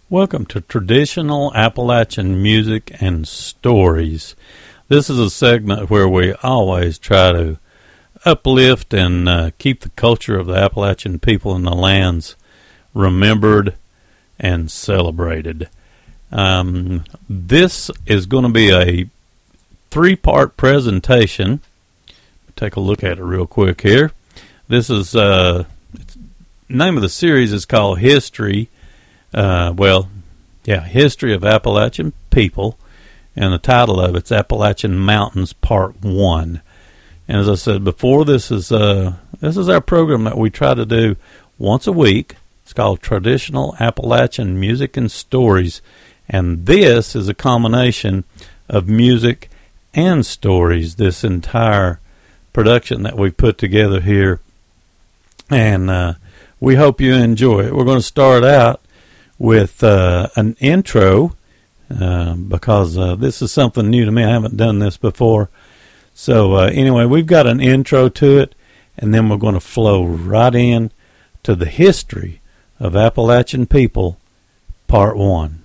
Welcome to Traditional Appalachian Music and Stories. This is a segment where we always try to uplift and keep the culture of the Appalachian people and the lands remembered and celebrated. This is going to be a three-part presentation. Take a look at it real quick here. This is name of the series is called History. History of Appalachian People, and the title of it's Appalachian Mountains Part 1. And as I said before, this is our program that we try to do once a week. It's called Traditional Appalachian Music and Stories, and this is a combination of music and stories, this entire production that we've put together here, and we hope you enjoy it. We're going to start out with an intro because this is something new to me. I haven't done this before. So anyway, we've got an intro to it, and then we're going to flow right in to the history of Appalachian people, Part 1.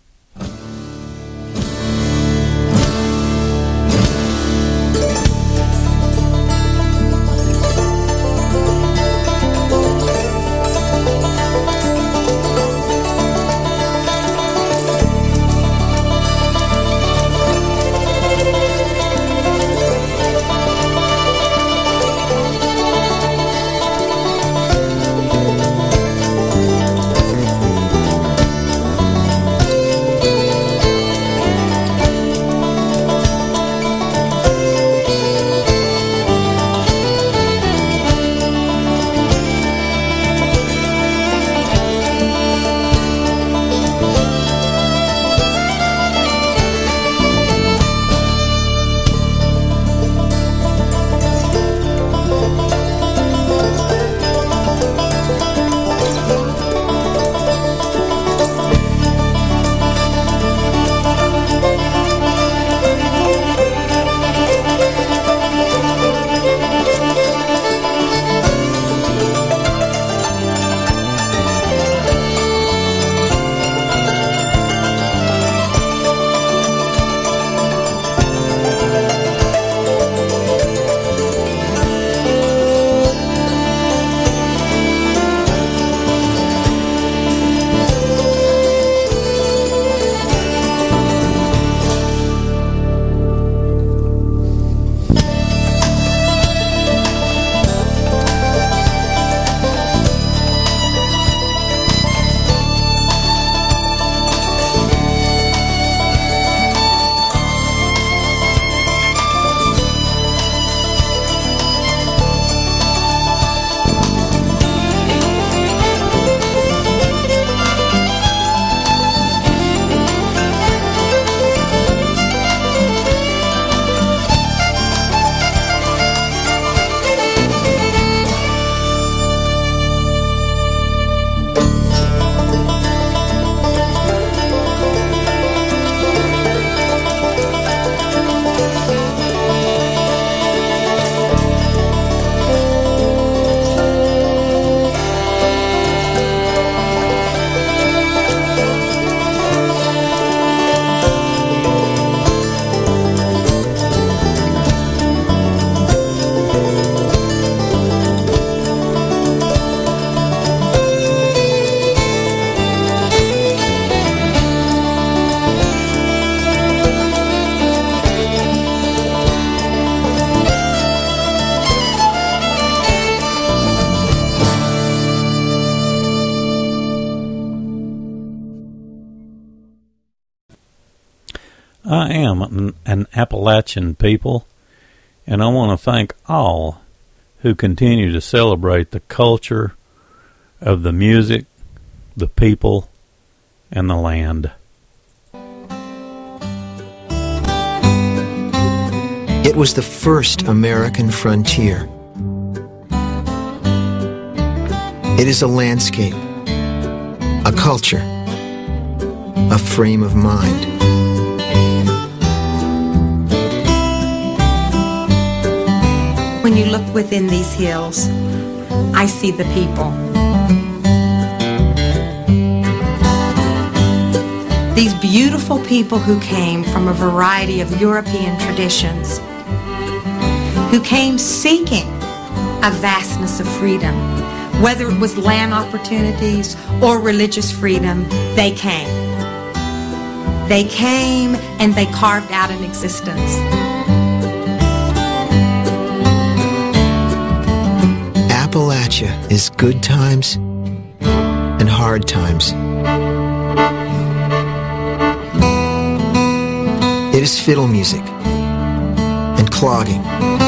I am an Appalachian people, and I want to thank all who continue to celebrate the culture of the music, the people, and the land. It was the first American frontier. It is a landscape, a culture, a frame of mind. When you look within these hills, I see the people. wonderful people who came from a variety of European traditions, who came seeking a vastness of freedom. Whether it was land opportunities or religious freedom, they came. They came and they carved out an existence. Appalachia is good times and hard times. It is fiddle music and clogging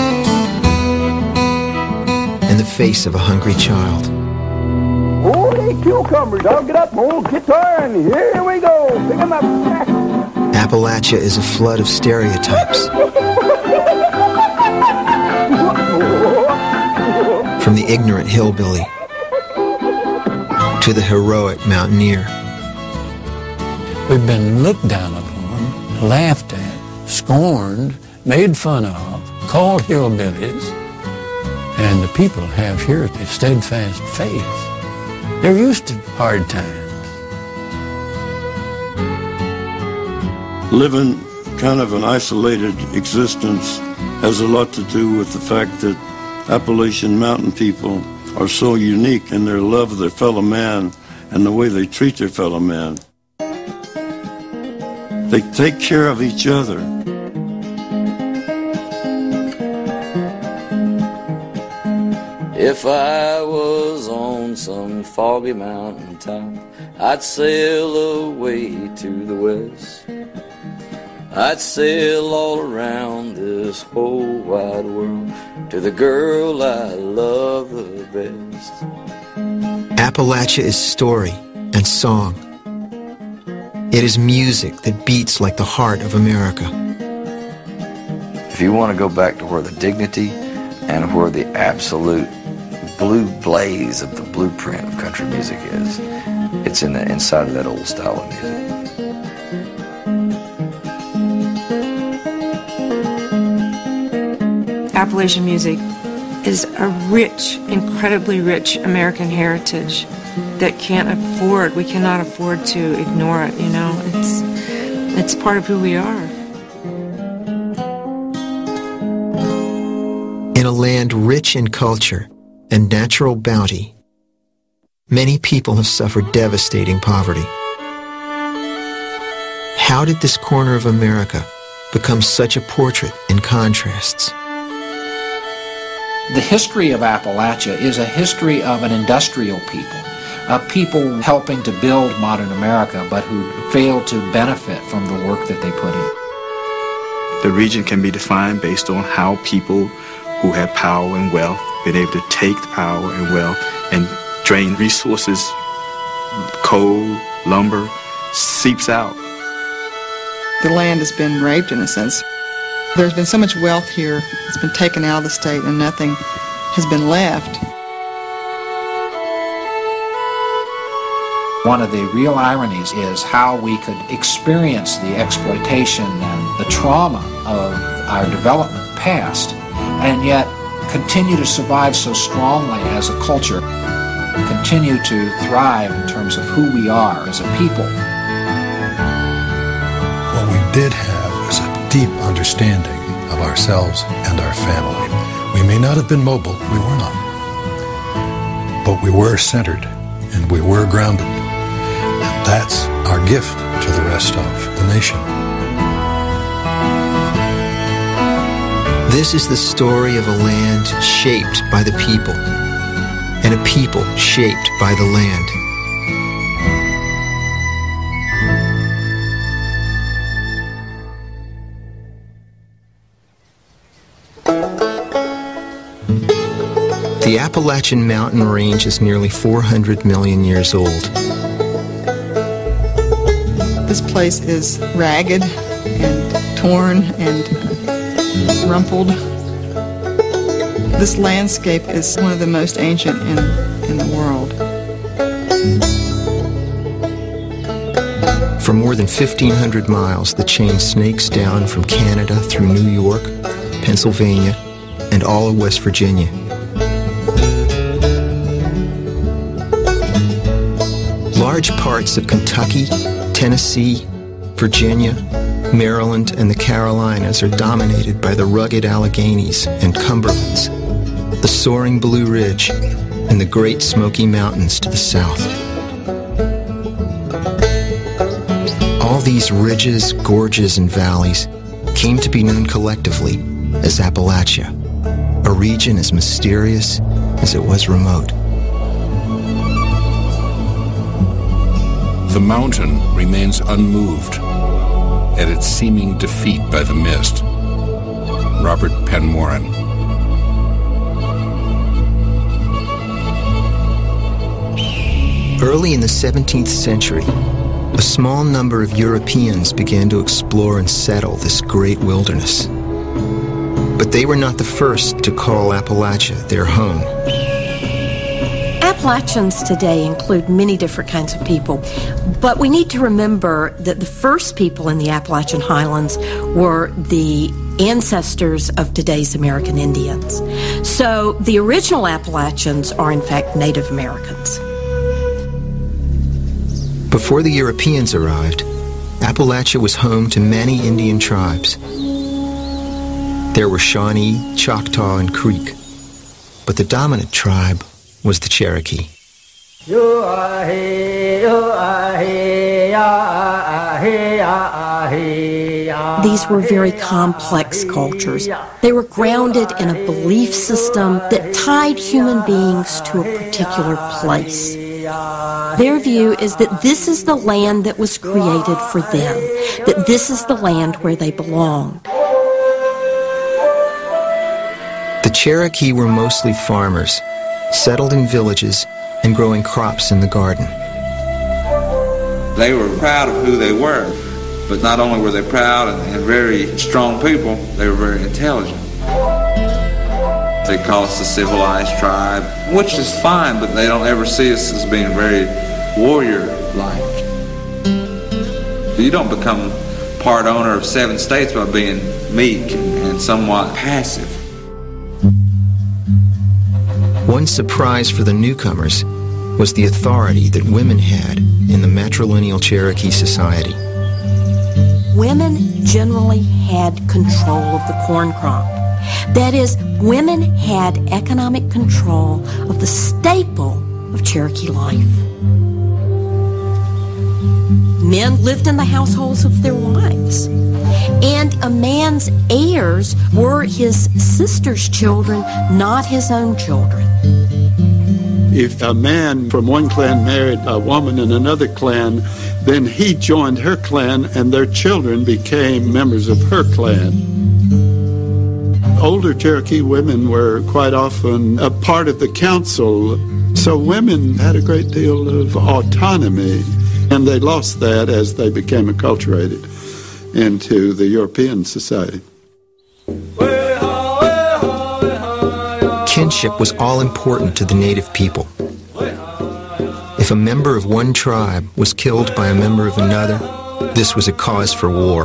in the face of a hungry child. Holy cucumbers, I'll get up, old guitar, and here we go. Pick 'em up. Appalachia is a flood of stereotypes. From the ignorant hillbilly to the heroic mountaineer. We've been looked down upon, laughed at, scorned, made fun of, called hillbillies. And the people have here a steadfast faith. They're used to hard times. Living kind of an isolated existence has a lot to do with the fact that Appalachian mountain people are so unique in their love of their fellow man and the way they treat their fellow man. They take care of each other. If I was on some foggy mountaintop, I'd sail away to the west. I'd sail all around this whole wide world to the girl I love the best. Appalachia is story and song. It is music that beats like the heart of America. If you want to go back to where the dignity and where the absolute blue blaze of the blueprint of country music is, it's in the inside of that old style of music. Appalachian music is a rich, incredibly rich American heritage that we cannot afford to ignore it, you know. It's part of who we are. In a land rich in culture and natural bounty, many people have suffered devastating poverty. How did this corner of America become such a portrait in contrasts? The history of Appalachia is a history of an industrial people, of people helping to build modern America, but who failed to benefit from the work that they put in. The region can be defined based on how people who have power and wealth been able to take the power and wealth and drain resources, coal, lumber, seeps out. The land has been raped in a sense. There's been so much wealth here that's been taken out of the state and nothing has been left. One of the real ironies is how we could experience the exploitation and the trauma of our development past and yet continue to survive so strongly as a culture, continue to thrive in terms of who we are as a people. What we did have was a deep understanding of ourselves and our family. We may not have been mobile, we were not. But we were centered and we were grounded. And that's our gift to the rest of the nation. This is the story of a land shaped by the people and a people shaped by the land. The Appalachian mountain range is nearly 400 million years old. This place is ragged and torn and rumpled. This landscape is one of the most ancient in the world. For more than 1,500 miles, the chain snakes down from Canada through New York, Pennsylvania, and all of West Virginia. Large parts of Kentucky, Tennessee, Virginia, Maryland, and the Carolinas are dominated by the rugged Alleghenies and Cumberlands, the soaring Blue Ridge, and the Great Smoky Mountains to the south. All these ridges, gorges, and valleys came to be known collectively as Appalachia, a region as mysterious as it was remote. The mountain remains unmoved at its seeming defeat by the mist. Robert Penn Warren. Early in the 17th century, a small number of Europeans began to explore and settle this great wilderness. But they were not the first to call Appalachia their home. Appalachians today include many different kinds of people, but we need to remember that the first people in the Appalachian Highlands were the ancestors of today's American Indians. So the original Appalachians are in fact Native Americans. Before the Europeans arrived, Appalachia was home to many Indian tribes. There were Shawnee, Choctaw, and Creek, but the dominant tribe was the Cherokee. These were very complex cultures. They were grounded in a belief system that tied human beings to a particular place. Their view is that this is the land that was created for them, that this is the land where they belonged. The Cherokee were mostly farmers, settled in villages and growing crops in the garden. They were proud of who they were, but not only were they proud and very strong people, they were very intelligent. They call us a civilized tribe, which is fine, but they don't ever see us as being very warrior-like. You don't become part owner of 7 states by being meek and somewhat passive. One surprise for the newcomers was the authority that women had in the matrilineal Cherokee society. Women generally had control of the corn crop. That is, women had economic control of the staple of Cherokee life. Men lived in the households of their wives, and a man's heirs were his sister's children, not his own children. If a man from one clan married a woman in another clan, then he joined her clan and their children became members of her clan. Older Cherokee women were quite often a part of the council, so women had a great deal of autonomy, and they lost that as they became acculturated into the European society. Kinship was all important to the native people. If a member of one tribe was killed by a member of another, this was a cause for war.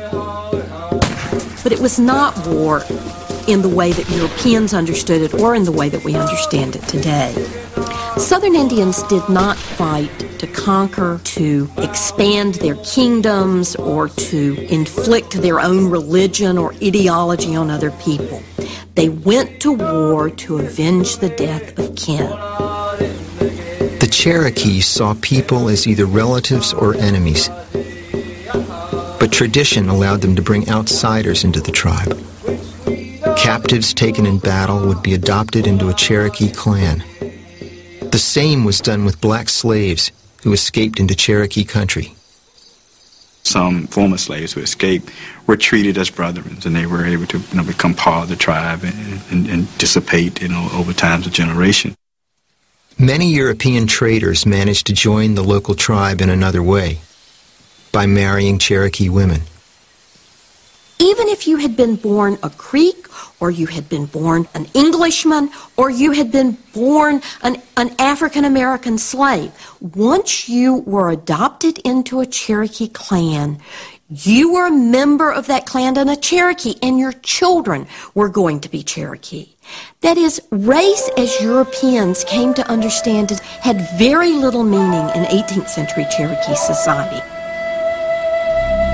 But it was not war in the way that Europeans understood it or in the way that we understand it today. Southern Indians did not fight to conquer, to expand their kingdoms, or to inflict their own religion or ideology on other people. They went to war to avenge the death of kin. The Cherokee saw people as either relatives or enemies, but tradition allowed them to bring outsiders into the tribe. Captives taken in battle would be adopted into a Cherokee clan. The same was done with black slaves who escaped into Cherokee country. Some former slaves who escaped were treated as brethren, and they were able to become part of the tribe and dissipate over times of generation. Many European traders managed to join the local tribe in another way, by marrying Cherokee women. Even if you had been born a Creek, or you had been born an Englishman, or you had been born an African-American slave, once you were adopted into a Cherokee clan, you were a member of that clan and a Cherokee, and your children were going to be Cherokee. That is, race as Europeans came to understand it had very little meaning in 18th century Cherokee society.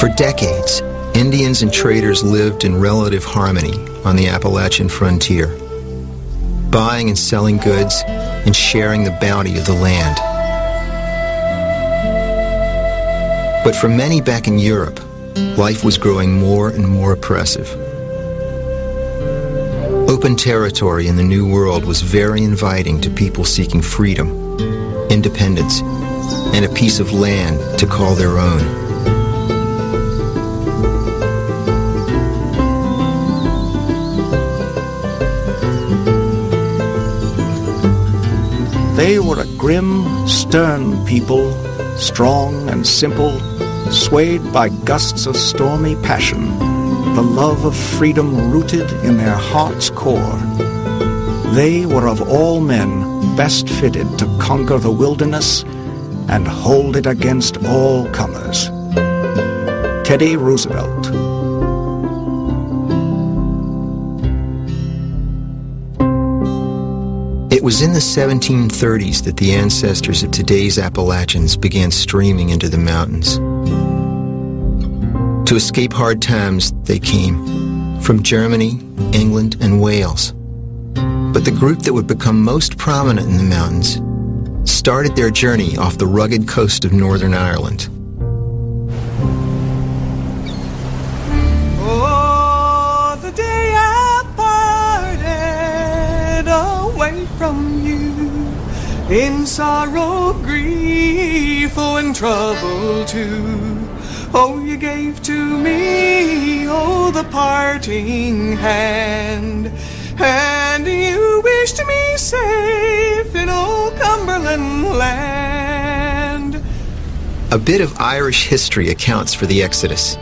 For decades, Indians and traders lived in relative harmony on the Appalachian frontier, buying and selling goods and sharing the bounty of the land. But for many back in Europe, life was growing more and more oppressive. Open territory in the New World was very inviting to people seeking freedom, independence, and a piece of land to call their own. They were a grim, stern people, strong and simple, swayed by gusts of stormy passion, the love of freedom rooted in their heart's core. They were of all men best fitted to conquer the wilderness and hold it against all comers. Teddy Roosevelt. It was in the 1730s that the ancestors of today's Appalachians began streaming into the mountains. To escape hard times, they came from Germany, England, and Wales. But the group that would become most prominent in the mountains started their journey off the rugged coast of Northern Ireland. Oh, the day I parted away from you, in sorrow, grief, oh, and trouble too. Oh, you gave to me, oh, the parting hand, and you wished me safe in old Cumberland land. A bit of Irish history accounts for the Exodus.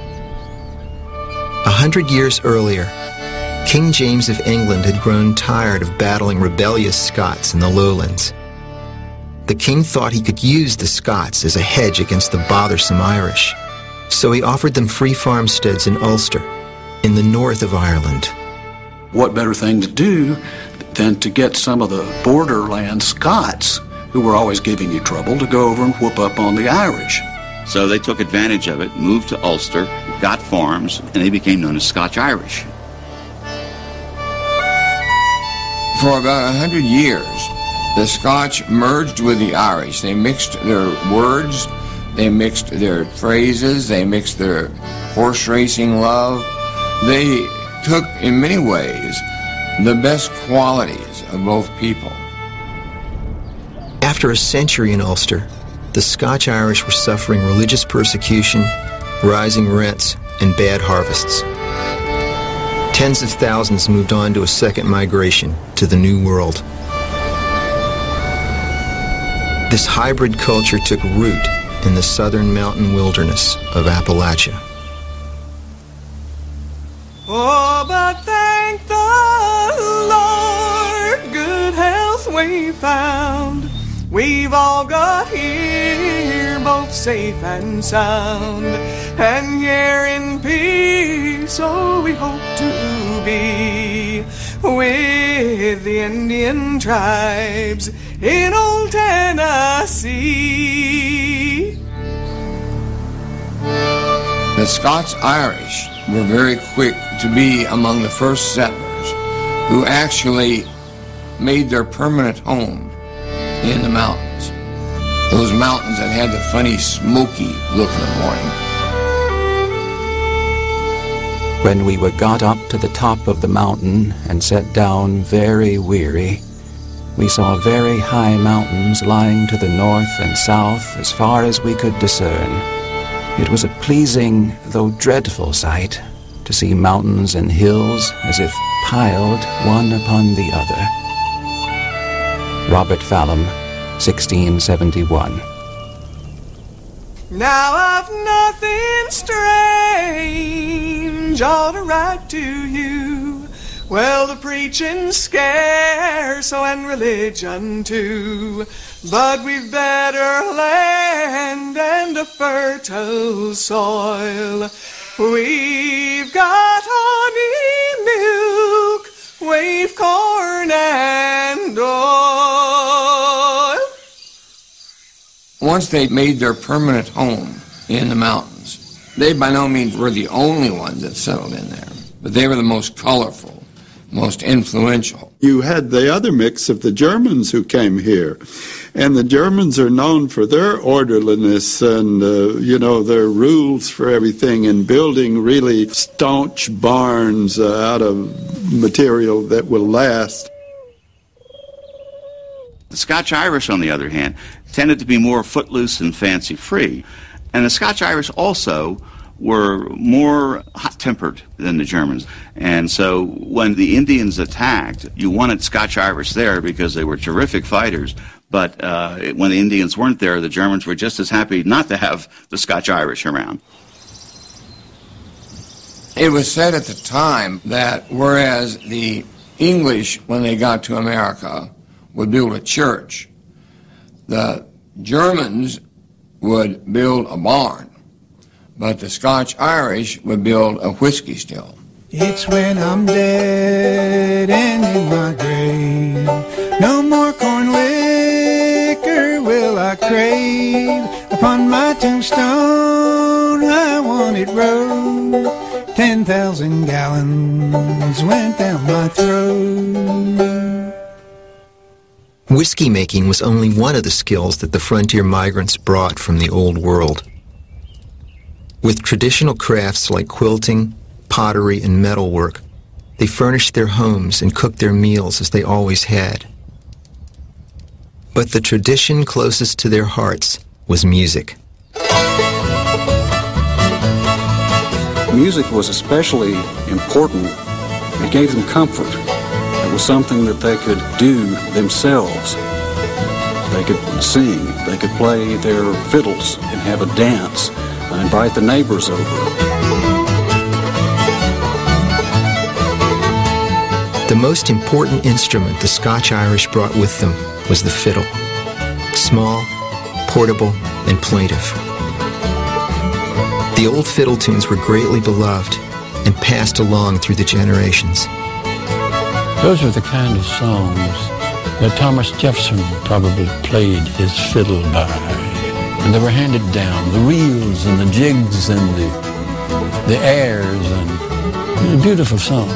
100 years earlier, King James of England had grown tired of battling rebellious Scots in the lowlands. The king thought he could use the Scots as a hedge against the bothersome Irish. So he offered them free farmsteads in Ulster, in the north of Ireland. What better thing to do than to get some of the borderland Scots, who were always giving you trouble, to go over and whoop up on the Irish. So they took advantage of it, moved to Ulster, got farms, and they became known as Scotch-Irish. For about 100 years, the Scotch merged with the Irish. They mixed their words, they mixed their phrases, they mixed their horse racing love. They took, in many ways, the best qualities of both people. After a century in Ulster, the Scotch-Irish were suffering religious persecution, rising rents, and bad harvests. Tens of thousands moved on to a second migration to the New World. This hybrid culture took root in the southern mountain wilderness of Appalachia. Oh, but thank the Lord, good health we found. We've all got here both safe and sound, and here in peace, so we hope to be with the Indian tribes in old Tennessee. The Scots-Irish were very quick to be among the first settlers who actually made their permanent home in the mountains. Those mountains that had the funny smoky look in the morning. When we were got up to the top of the mountain and sat down very weary, we saw very high mountains lying to the north and south as far as we could discern. It was a pleasing, though dreadful sight, to see mountains and hills as if piled one upon the other. Robert Fallam, 1671. Now I've nothing strange ought to write to you. Well, the preaching's scarce, oh, and religion too. But we've better land and a fertile soil. We've got honey, milk, we've corn and oil. Once they made their permanent home in the mountains, They by no means were the only ones that settled in there, but they were the most colorful, most influential. You had the other mix of the Germans who came here, and the Germans are known for their orderliness and, their rules for everything, and building really staunch barns out of material that will last. The Scotch-Irish, on the other hand, tended to be more footloose and fancy-free. And the Scotch-Irish also were more hot-tempered than the Germans. And so when the Indians attacked, you wanted Scotch-Irish there because they were terrific fighters. But when the Indians weren't there, the Germans were just as happy not to have the Scotch-Irish around. It was said at the time that whereas the English, when they got to America, would build a church, the Germans would build a barn, but the Scotch-Irish would build a whiskey still. It's when I'm dead and in my grave, no more corn liquor will I crave. Upon my tombstone I want it wrote, 10,000 gallons went down my throat. Whiskey making was only one of the skills that the frontier migrants brought from the Old World. With traditional crafts like quilting, pottery, and metalwork, they furnished their homes and cooked their meals as they always had. But the tradition closest to their hearts was music. Music was especially important. It gave them comfort. It was something that they could do themselves. They could sing, they could play their fiddles and have a dance, invite the neighbors over. The most important instrument the Scotch-Irish brought with them was the fiddle. Small, portable, and plaintive. The old fiddle tunes were greatly beloved and passed along through the generations. Those are the kind of songs that Thomas Jefferson probably played his fiddle by. And they were handed down, the reels and the jigs and the airs, and beautiful songs.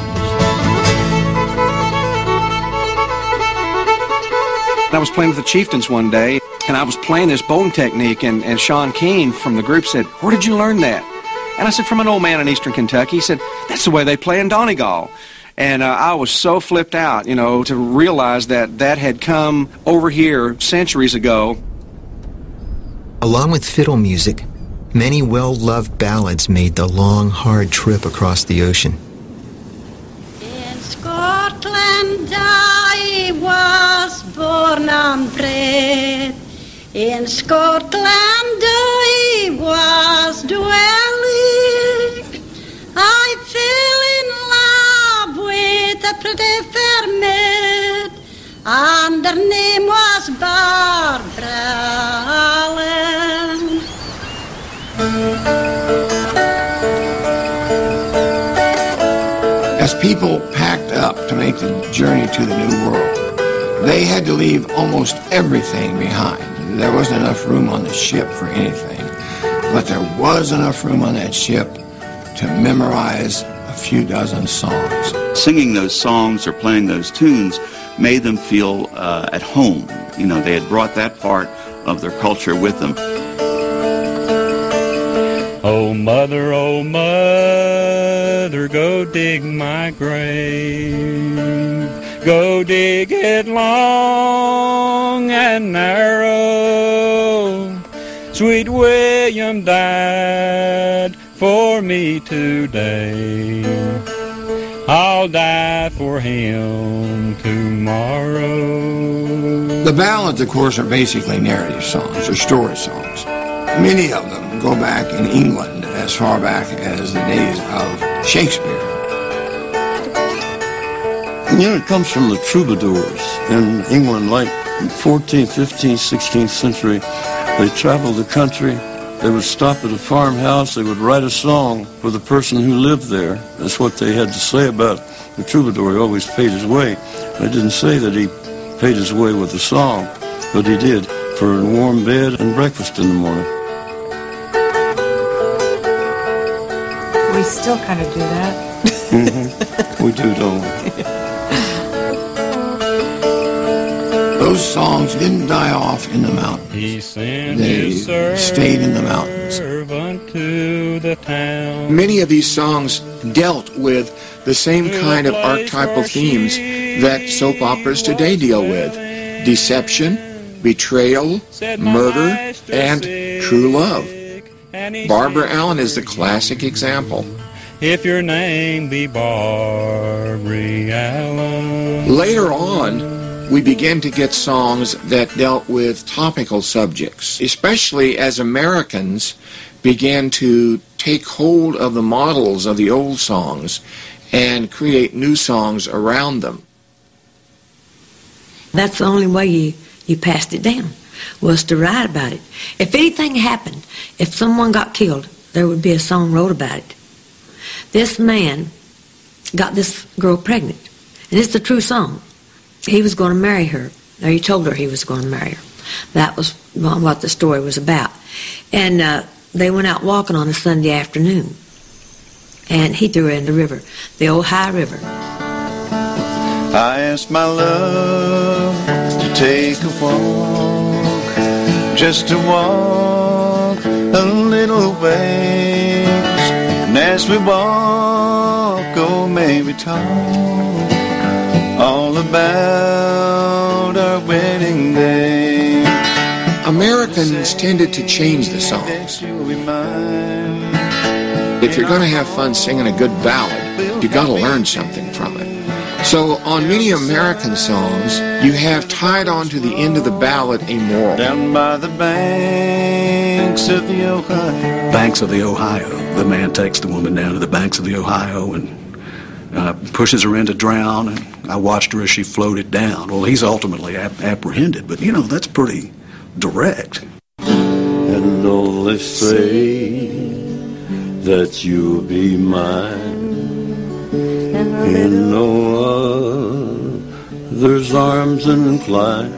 I was playing with the Chieftains one day, and I was playing this bowing technique, and Sean Keane from the group said, "Where did you learn that?" And I said, "From an old man in eastern Kentucky." He said, "That's the way they play in Donegal." And I was so flipped out, to realize that that had come over here centuries ago. Along with fiddle music, many well-loved ballads made the long, hard trip across the ocean. In Scotland I was born and bred. In Scotland I was dwelling. I fell in love with a pretty fair maid, and her name was Barbara Allen. As people packed up to make the journey to the New World, they had to leave almost everything behind. There wasn't enough room on the ship for anything, but there was enough room on that ship to memorize a few dozen songs. Singing those songs or playing those tunes made them feel at home. They had brought that part of their culture with them. Oh, mother, go dig my grave. Go dig it long and narrow. Sweet William died for me today. I'll die for him tomorrow. The ballads, of course, are basically narrative songs or story songs. Many of them go back in England as far back as the days of Shakespeare. It comes from the troubadours in England, like 14th, 15th, 16th century. They traveled the country. They would stop at a farmhouse. They would write a song for the person who lived there. That's what they had to say about the troubadour. He always paid his way. They didn't say that he paid his way with a song, but he did, for a warm bed and breakfast in the morning. We still kind of do that. We do, don't we? Those songs didn't die off in the mountains. He sent They his servant stayed in the mountains. to the town. Many of these songs dealt with the same kind of archetypal themes that soap operas today deal with. Deception, betrayal, murder, and true love. Barbara Allen is the classic example. If your name be Barbary Allen. Later on, we began to get songs that dealt with topical subjects, especially as Americans began to take hold of the models of the old songs and create new songs around them. That's the only way you passed it down, was to write about it. If anything happened, if someone got killed, there would be a song wrote about it. This man got this girl pregnant, and it's a true song. He was going to marry her, or he told her he was going to marry her. That was what the story was about. And they went out walking on a Sunday afternoon, and he threw her in the river, the Ohio River. I asked my love to take a walk, just to walk a little ways. And as we walk, oh, maybe talk all about our wedding day. Americans tended to change the songs. If you're going to have fun singing a good ballad, you got to learn something from it. So on many American songs, you have tied on to the end of the ballad a moral. Down by the banks of the Ohio. Banks of the Ohio. The man takes the woman down to the banks of the Ohio and pushes her in to drown. And I watched her as she floated down. Well, he's ultimately apprehended, but, that's pretty direct. And only say that you'll be mine in no other's arms inclined,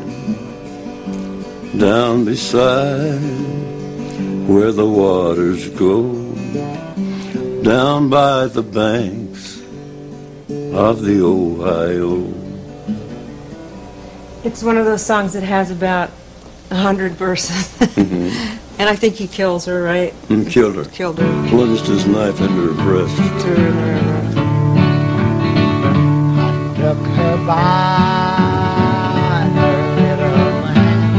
down beside where the waters go, down by the banks of the Ohio. It's one of those songs that has about 100 verses. Mm-hmm. And I think he kills her, right? And killed her. Killed her. Plunged his knife into her breast. Threw her in the river. Took her by her little hand,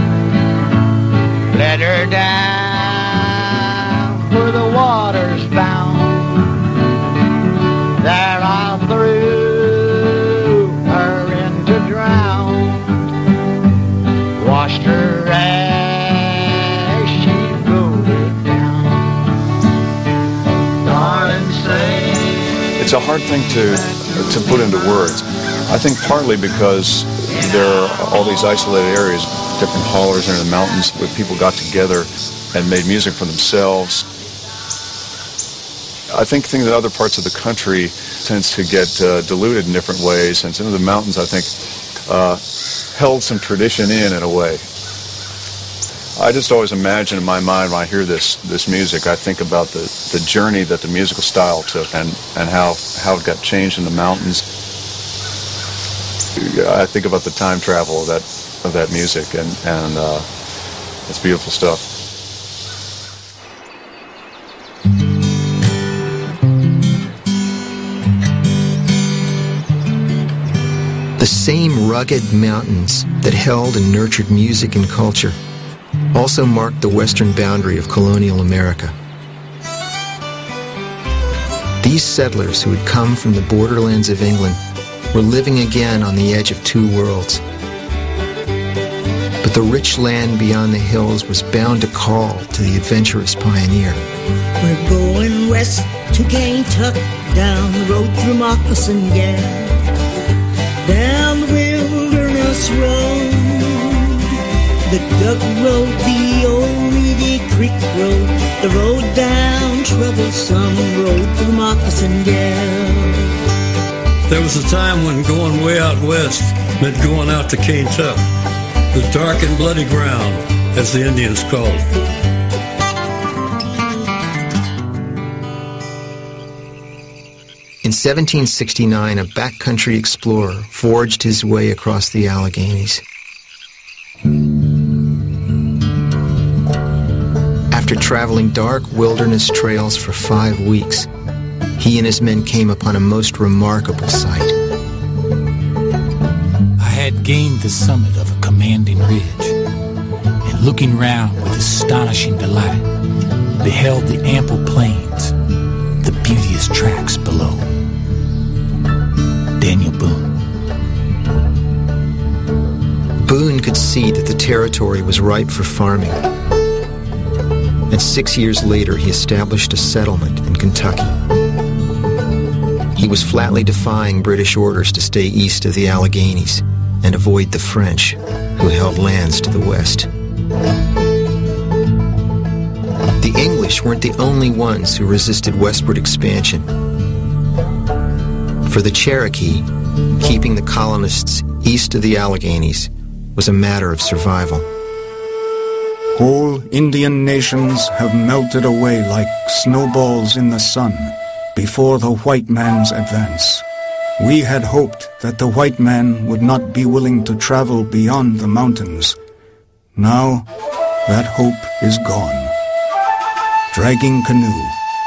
let her down where the water's bound. There I threw her in to drown, washed her as she floated down. Darling, say it's a hard thing to put into words. I think partly because there are all these isolated areas, different hollers in the mountains where people got together and made music for themselves. I think things in other parts of the country tends to get diluted in different ways, and some of the mountains, I think, held some tradition in a way. I just always imagine in my mind when I hear this music, I think about the journey that the musical style took and how it got changed in the mountains. I think about the time travel of that music, and it's beautiful stuff. The same rugged mountains that held and nurtured music and culture also marked the western boundary of colonial America. These settlers who had come from the borderlands of England were living again on the edge of two worlds. But the rich land beyond the hills was bound to call to the adventurous pioneer. We're going west to Kentucky, down the road through Moccasin Gap, down the wilderness road, the Duck Road, the old Reedy Creek Road, the road down Troublesome Road through Moccasin Gap. There was a time when going way out west meant going out to Kentucky, the dark and bloody ground, as the Indians called it. In 1769, a backcountry explorer forged his way across the Alleghenies. After traveling dark wilderness trails for 5 weeks, he and his men came upon a most remarkable sight. I had gained the summit of a commanding ridge, and looking round with astonishing delight, beheld the ample plains, the beauteous tracts below. Daniel Boone. Boone could see that the territory was ripe for farming, and 6 years later he established a settlement in Kentucky. He was flatly defying British orders to stay east of the Alleghenies and avoid the French, who held lands to the west. The English weren't the only ones who resisted westward expansion. For the Cherokee, keeping the colonists east of the Alleghenies was a matter of survival. Whole Indian nations have melted away like snowballs in the sun before the white man's advance. We had hoped that the white man would not be willing to travel beyond the mountains. Now, that hope is gone. Dragging Canoe,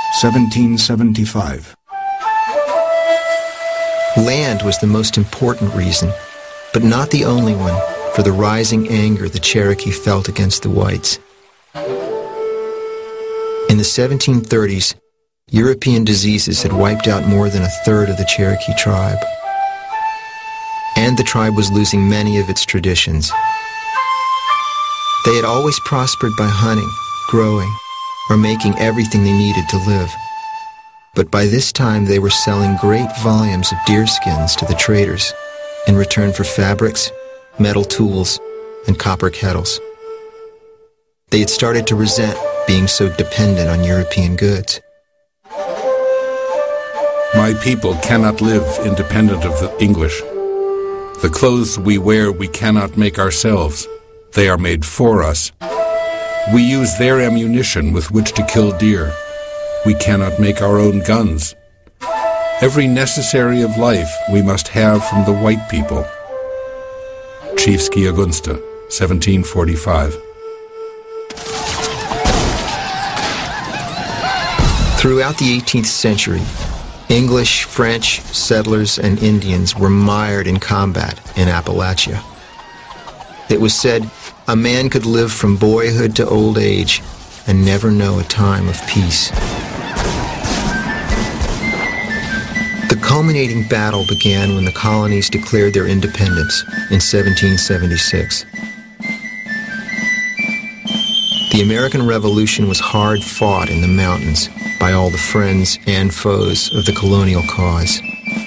1775. Land was the most important reason, but not the only one, for the rising anger the Cherokee felt against the whites. In the 1730s, European diseases had wiped out more than a third of the Cherokee tribe, and the tribe was losing many of its traditions. They had always prospered by hunting, growing, or making everything they needed to live. But by this time they were selling great volumes of deerskins to the traders in return for fabrics, metal tools, and copper kettles. They had started to resent being so dependent on European goods. My people cannot live independent of the English. The clothes we wear we cannot make ourselves. They are made for us. We use their ammunition with which to kill deer. We cannot make our own guns. Every necessary of life we must have from the white people. Chief Skiagunsta, 1745. Throughout the 18th century, English, French, settlers, and Indians were mired in combat in Appalachia. It was said a man could live from boyhood to old age and never know a time of peace. The culminating battle began when the colonies declared their independence in 1776. The American Revolution was hard fought in the mountains by all the friends and foes of the colonial cause.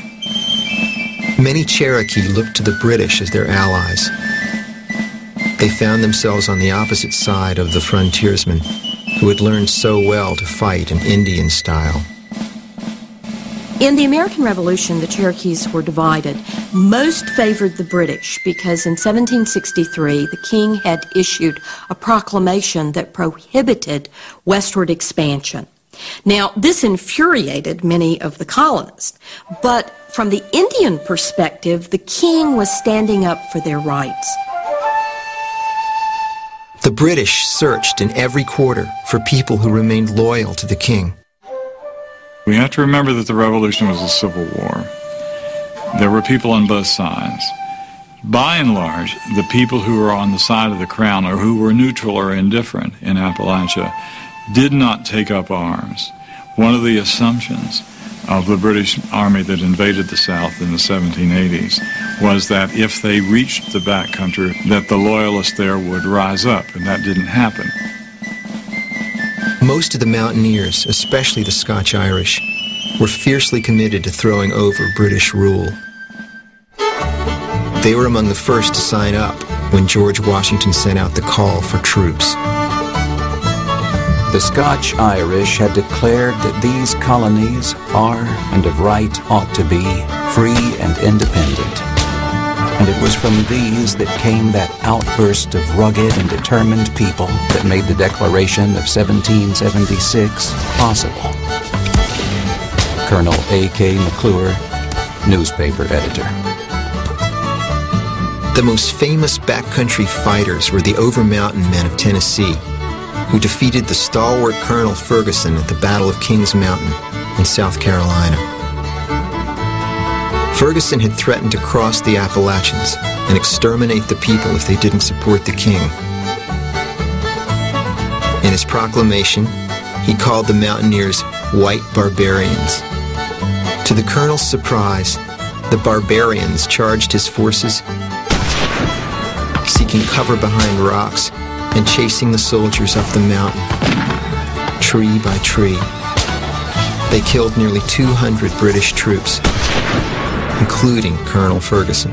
Many Cherokee looked to the British as their allies. They found themselves on the opposite side of the frontiersmen who had learned so well to fight in Indian style. In the American Revolution, the Cherokees were divided. Most favored the British because in 1763, the king had issued a proclamation that prohibited westward expansion. Now, this infuriated many of the colonists, but from the Indian perspective, the king was standing up for their rights. The British searched in every quarter for people who remained loyal to the king. We have to remember that the revolution was a civil war. There were people on both sides. By and large, the people who were on the side of the crown or who were neutral or indifferent in Appalachia did not take up arms. One of the assumptions of the British Army that invaded the South in the 1780s was that if they reached the backcountry, that the loyalists there would rise up, and that didn't happen. Most of the mountaineers, especially the Scotch-Irish, were fiercely committed to throwing over British rule. They were among the first to sign up when George Washington sent out the call for troops. The Scotch-Irish had declared that these colonies are and of right ought to be free and independent. And it was from these that came that outburst of rugged and determined people that made the Declaration of 1776 possible. Colonel A.K. McClure, newspaper editor. The most famous backcountry fighters were the Over-Mountain Men of Tennessee, who defeated the stalwart Colonel Ferguson at the Battle of Kings Mountain in South Carolina. Ferguson had threatened to cross the Appalachians and exterminate the people if they didn't support the king. In his proclamation, he called the mountaineers white barbarians. To the colonel's surprise, the barbarians charged his forces, seeking cover behind rocks and chasing the soldiers up the mountain, tree by tree. They killed nearly 200 British troops, including Colonel Ferguson.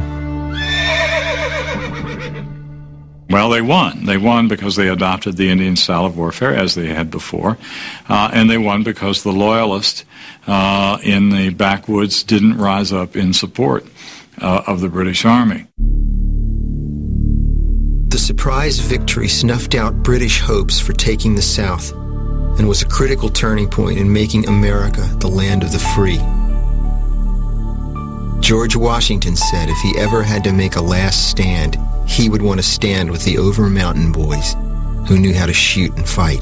Well, they won. They won because they adopted the Indian style of warfare as they had before, and they won because the loyalists in the backwoods didn't rise up in support of the British Army. The surprise victory snuffed out British hopes for taking the South and was a critical turning point in making America the land of the free. George Washington said if he ever had to make a last stand, he would want to stand with the Over-Mountain Boys, who knew how to shoot and fight.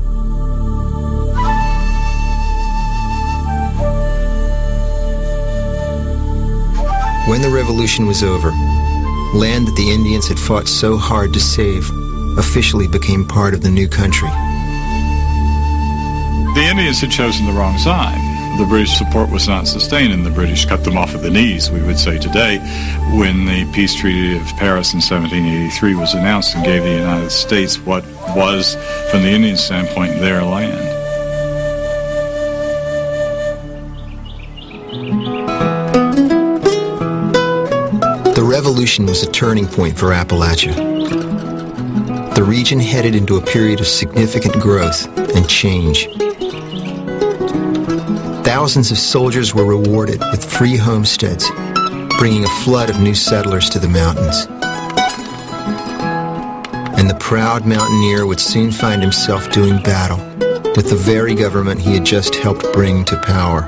When the Revolution was over, land that the Indians had fought so hard to save officially became part of the new country. The Indians had chosen the wrong side. The British support was not sustained, and the British cut them off at the knees, we would say today, when the Peace Treaty of Paris in 1783 was announced and gave the United States what was, from the Indian standpoint, their land. The Revolution was a turning point for Appalachia. The region headed into a period of significant growth and change. Thousands of soldiers were rewarded with free homesteads, bringing a flood of new settlers to the mountains. And the proud mountaineer would soon find himself doing battle with the very government he had just helped bring to power.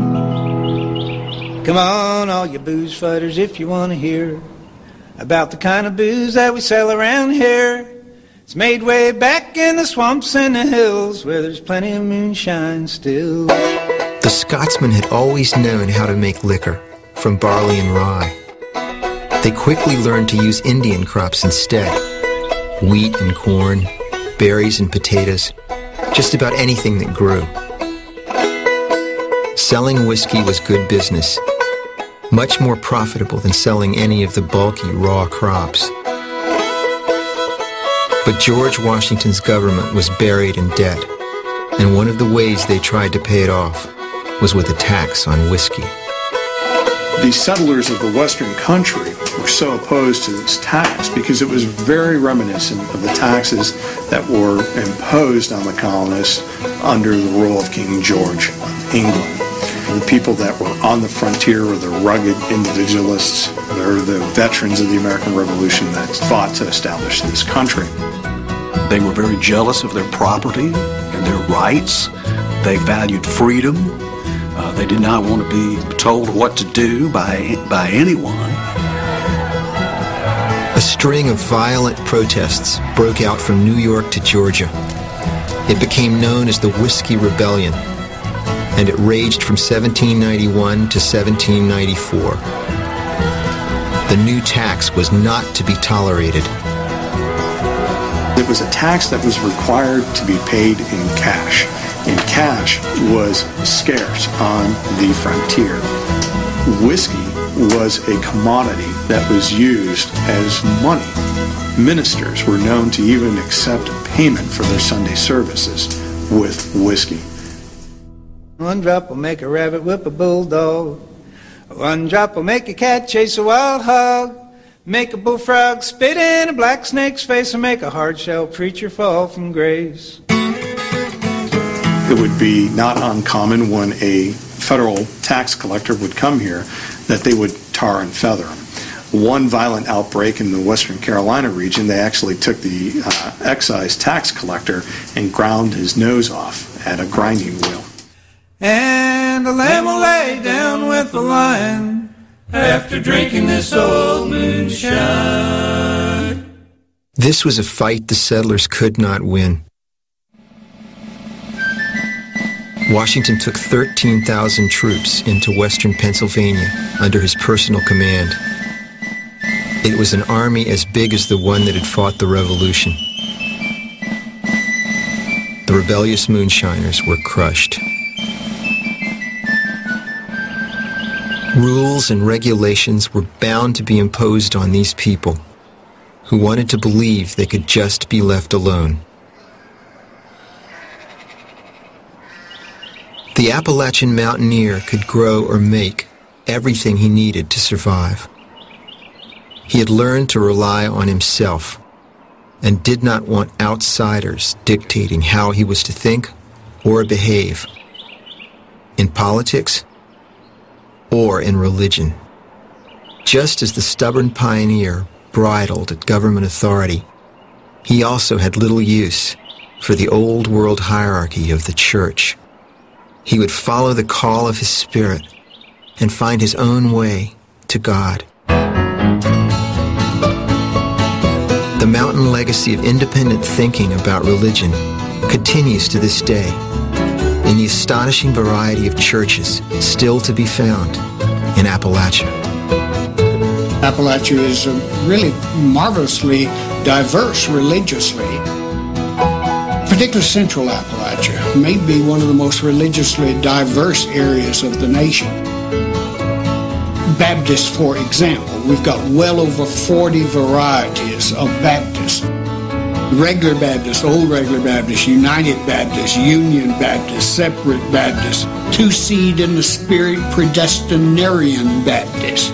Come on, all you booze fighters, if you want to hear about the kind of booze that we sell around here. It's made way back in the swamps and the hills where there's plenty of moonshine still. The Scotsmen had always known how to make liquor from barley and rye. They quickly learned to use Indian crops instead. Wheat and corn, berries and potatoes, just about anything that grew. Selling whiskey was good business, much more profitable than selling any of the bulky raw crops. But George Washington's government was buried in debt, and one of the ways they tried to pay it off was with a tax on whiskey. The settlers of the Western country were so opposed to this tax because it was very reminiscent of the taxes that were imposed on the colonists under the rule of King George of England. The people that were on the frontier were the rugged individualists. They're the veterans of the American Revolution that fought to establish this country. They were very jealous of their property and their rights. They valued freedom. They did not want to be told what to do by anyone. A string of violent protests broke out from New York to Georgia. It became known as the Whiskey Rebellion, and it raged from 1791 to 1794. The new tax was not to be tolerated. It was a tax that was required to be paid in cash. And cash was scarce on the frontier. Whiskey was a commodity that was used as money. Ministers were known to even accept payment for their Sunday services with whiskey. One drop will make a rabbit whip a bulldog. One drop will make a cat chase a wild hog. Make a bullfrog spit in a black snake's face, or make a hard-shell preacher fall from grace. It would be not uncommon when a federal tax collector would come here that they would tar and feather him. One violent outbreak in the Western Carolina region, they actually took the excise tax collector and ground his nose off at a grinding wheel. And the lamb will lay down with the lion after drinking this old moonshine. This was a fight the settlers could not win. Washington took 13,000 troops into western Pennsylvania under his personal command. It was an army as big as the one that had fought the Revolution. The rebellious moonshiners were crushed. Rules and regulations were bound to be imposed on these people who wanted to believe they could just be left alone. The Appalachian mountaineer could grow or make everything he needed to survive. He had learned to rely on himself and did not want outsiders dictating how he was to think or behave in politics or in religion. Just as the stubborn pioneer bridled at government authority, he also had little use for the old world hierarchy of the church. He would follow the call of his spirit and find his own way to God. The mountain legacy of independent thinking about religion continues to this day in the astonishing variety of churches still to be found in Appalachia. Appalachia is really marvelously diverse religiously. Particularly Central Appalachia may be one of the most religiously diverse areas of the nation. Baptists, for example, we've got well over 40 varieties of Baptists. Regular Baptists, Old Regular Baptists, United Baptists, Union Baptists, Separate Baptists, Two-Seed in the Spirit Predestinarian Baptists.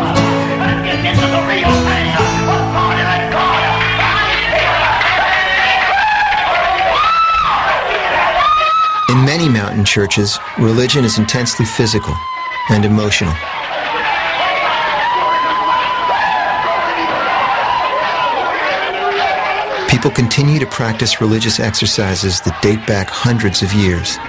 In many mountain churches, religion is intensely physical and emotional. People continue to practice religious exercises that date back hundreds of years.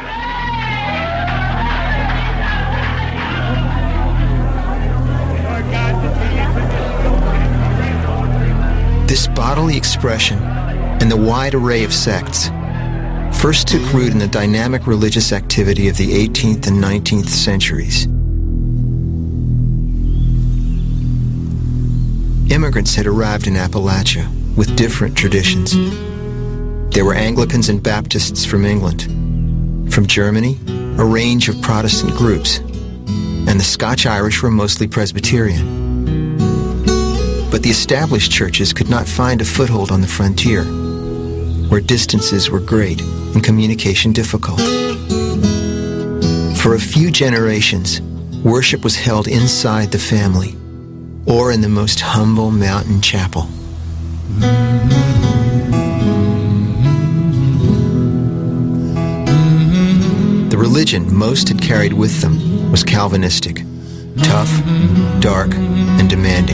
This bodily expression and the wide array of sects first took root in the dynamic religious activity of the 18th and 19th centuries. Immigrants had arrived in Appalachia with different traditions. There were Anglicans and Baptists from England. From Germany, a range of Protestant groups. And the Scotch-Irish were mostly Presbyterian. But the established churches could not find a foothold on the frontier, where distances were great and communication difficult. For a few generations, worship was held inside the family or in the most humble mountain chapel. The religion most had carried with them was Calvinistic, tough, dark, and demanding.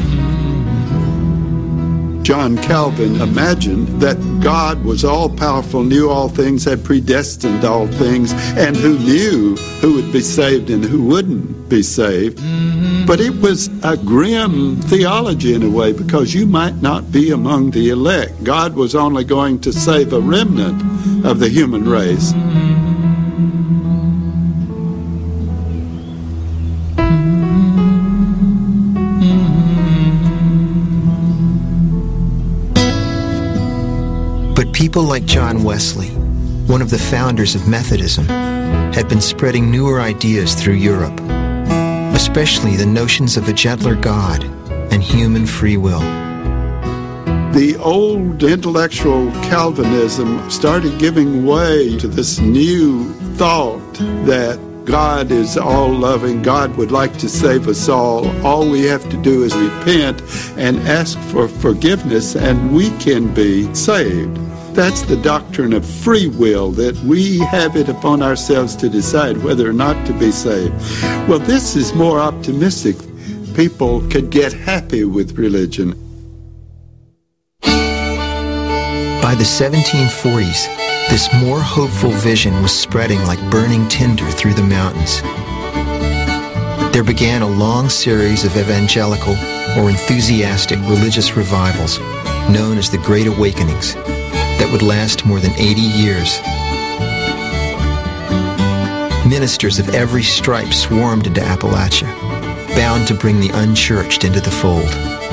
John Calvin imagined that God was all-powerful, knew all things, had predestined all things, and who knew who would be saved and who wouldn't be saved. But it was a grim theology in a way, because you might not be among the elect. God was only going to save a remnant of the human race. But people like John Wesley, one of the founders of Methodism, had been spreading newer ideas through Europe, especially the notions of a gentler God and human free will. The old intellectual Calvinism started giving way to this new thought that God is all-loving. God would like to save us all. All we have to do is repent and ask for forgiveness, and we can be saved. That's the doctrine of free will, that we have it upon ourselves to decide whether or not to be saved. Well, this is more optimistic. People could get happy with religion. By the 1740s, this more hopeful vision was spreading like burning tinder through the mountains. There began a long series of evangelical or enthusiastic religious revivals known as the Great Awakenings that would last more than 80 years. Ministers of every stripe swarmed into Appalachia, bound to bring the unchurched into the fold.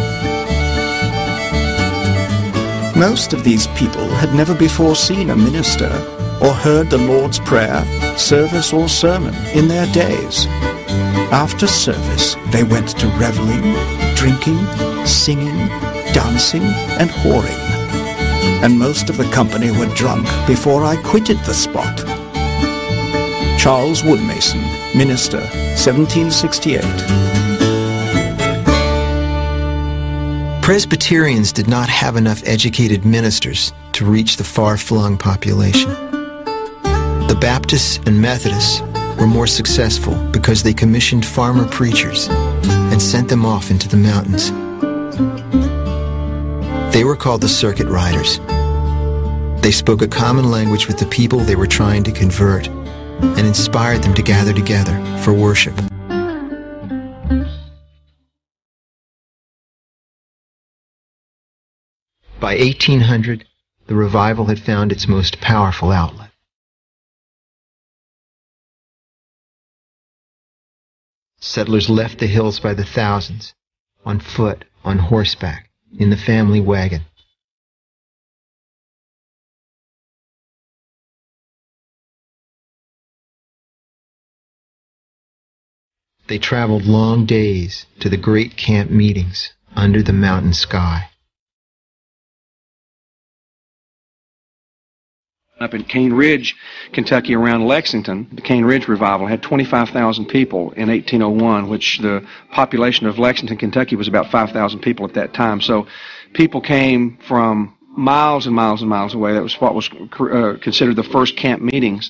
Most of these people had never before seen a minister or heard the Lord's Prayer, service, or sermon in their days. After service, they went to reveling, drinking, singing, dancing, and whoring. And most of the company were drunk before I quitted the spot. Charles Woodmason, Minister, 1768. Presbyterians did not have enough educated ministers to reach the far-flung population. The Baptists and Methodists were more successful because they commissioned farmer preachers and sent them off into the mountains. They were called the circuit riders. They spoke a common language with the people they were trying to convert and inspired them to gather together for worship. By 1800, the revival had found its most powerful outlet. Settlers left the hills by the thousands, on foot, on horseback, in the family wagon. They traveled long days to the great camp meetings under the mountain sky. Up in Cane Ridge, Kentucky, around Lexington, the Cane Ridge Revival had 25,000 people in 1801, which the population of Lexington, Kentucky was about 5,000 people at that time. So people came from miles and miles and miles away. That was what was considered the first camp meetings.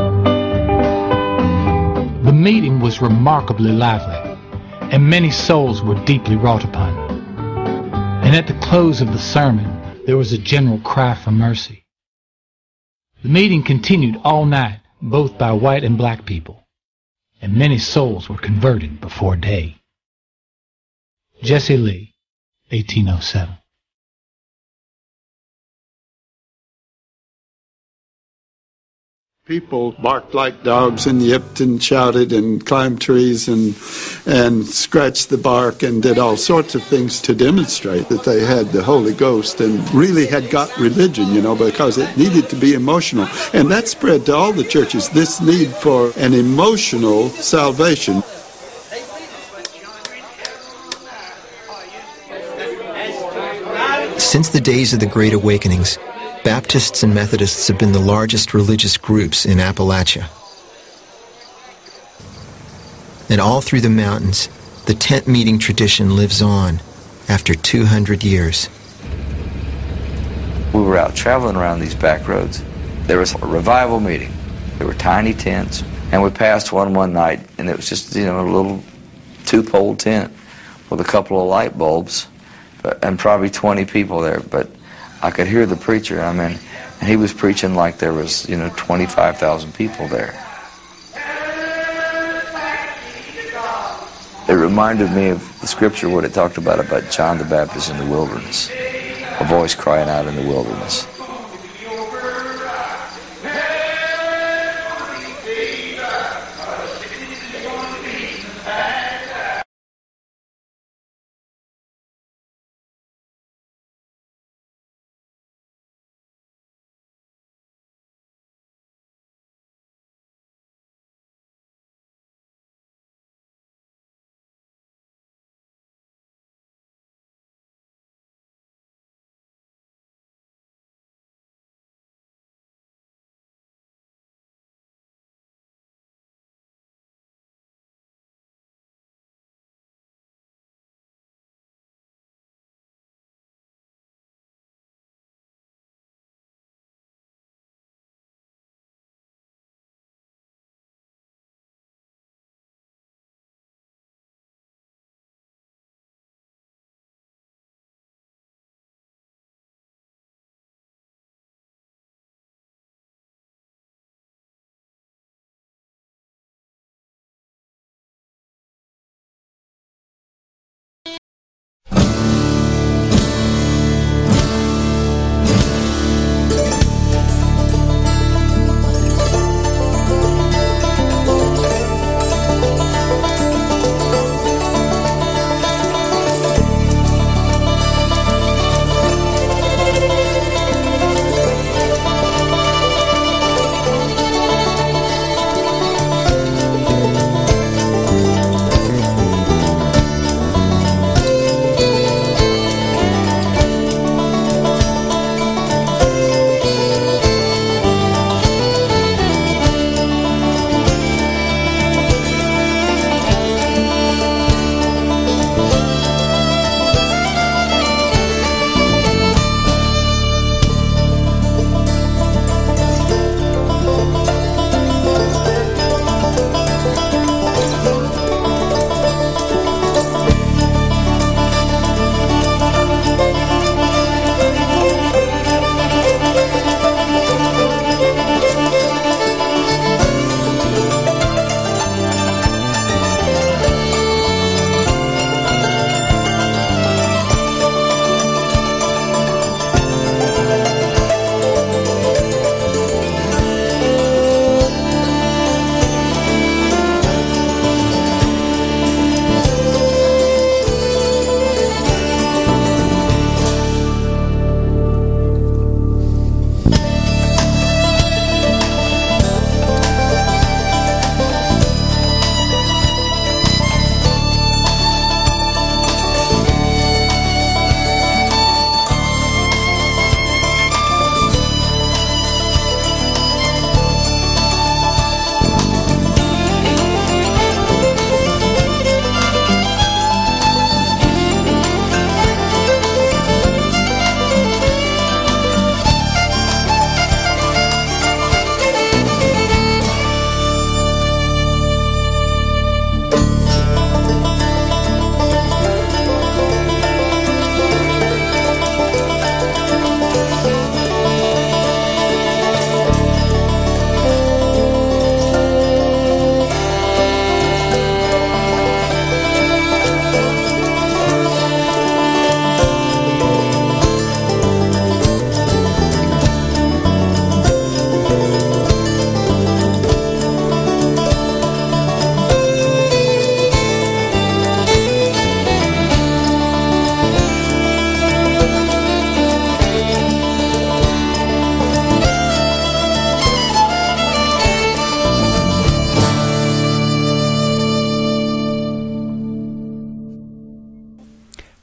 The meeting was remarkably lively, and many souls were deeply wrought upon. And at the close of the sermon, there was a general cry for mercy. The meeting continued all night, both by white and black people, and many souls were converted before day. Jesse Lee, 1807. People barked like dogs and yipped and shouted and climbed trees and scratched the bark and did all sorts of things to demonstrate that they had the Holy Ghost and really had got religion, because it needed to be emotional. And that spread to all the churches, this need for an emotional salvation. Since the days of the Great Awakenings, Baptists and Methodists have been the largest religious groups in Appalachia. And all through the mountains, the tent meeting tradition lives on after 200 years. We were out traveling around these back roads. There was a revival meeting. There were tiny tents, and we passed one night, and it was just, a little two-pole tent with a couple of light bulbs, and probably 20 people there, but I could hear the preacher, and he was preaching like there was, 25,000 people there. It reminded me of the scripture, what it talked about John the Baptist in the wilderness, a voice crying out in the wilderness.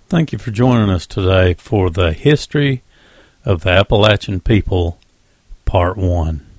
Thank you for joining us today for the History of the Appalachian People, Part 1.